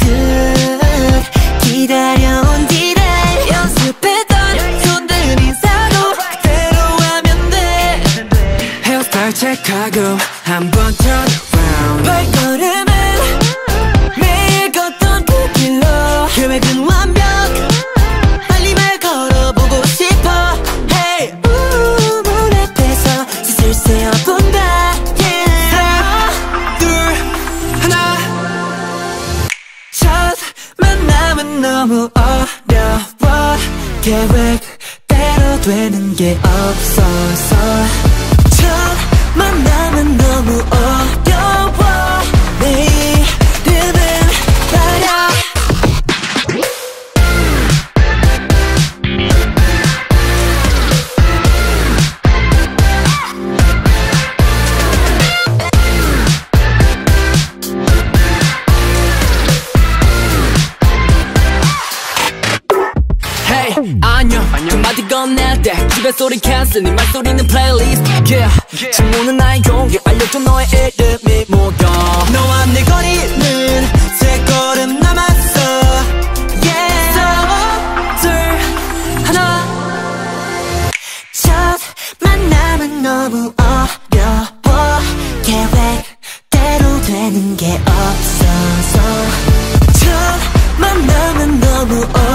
기다려온 뒤를 연습했던 손들 인사도 그대로 하면 돼. 헤어스타일 체크하고 한번 turn around. 발걸음은 매일 걷던 그 길로 계획은 완벽. 빨리 말 걸어보고 싶어. Hey 문 앞에서 슬슬 세어본다. 하나 둘 하나. 첫 만남은 너무 어려워. 계획대로 되는 게 없어서. 첫 만남은 너무 어려워. 내 이름은 말야. 안녕 두 마디 건넬 때 집에 소리 캔슬 네 말소리는 플레이리스트 yeah. 친구는 나의 용기 알려줘 너의 이름이 뭐야. 너와 내 거리는 세 걸음 남았어. Yeah 둘 하나. 첫 만남은 너무 어려워. 계획대로 되는 게 없어서. 첫 만남은 너무 어려워.